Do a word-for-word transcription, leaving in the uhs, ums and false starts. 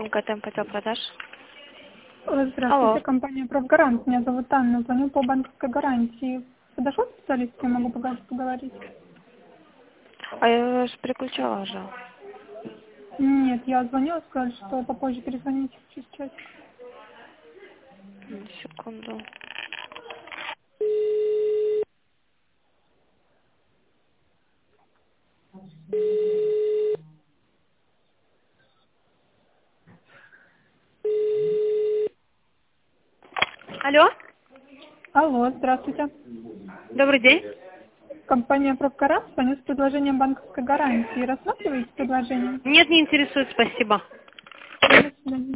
КТМ отдел продаж. Здравствуйте, Алло. компания «Профгарант». Меня зовут Анна. Звоню по банковской гарантии. Подошел специалист, я могу пога- поговорить? А я же переключала уже. Нет, я звонила, сказали, что попозже перезвоните через часик. М, Секунду. Алло. Алло, здравствуйте. Добрый день. Компания «Профгарант» звоню с предложением банковской гарантии. Рассматриваете предложение? Нет, не интересует, спасибо. До свидания.